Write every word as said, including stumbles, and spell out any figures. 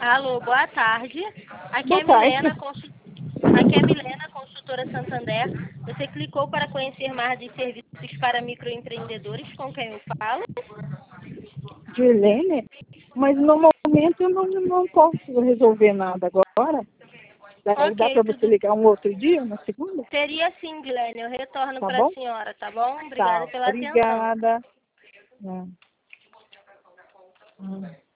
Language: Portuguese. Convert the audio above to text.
Alô, boa tarde. Aqui é Boa tarde. Milena, consul... Aqui é Milena, consultora Santander. Você clicou para conhecer mais de serviços para microempreendedores, com quem eu falo? Dirlene? Mas no momento eu não, não posso resolver nada agora. Daí dá Ok, para você tudo. ligar um outro dia, na segunda? Seria sim, Milena. Eu retorno Tá para a bom? senhora, tá bom? Obrigada Tá. pela atenção. Obrigada. É. Hum.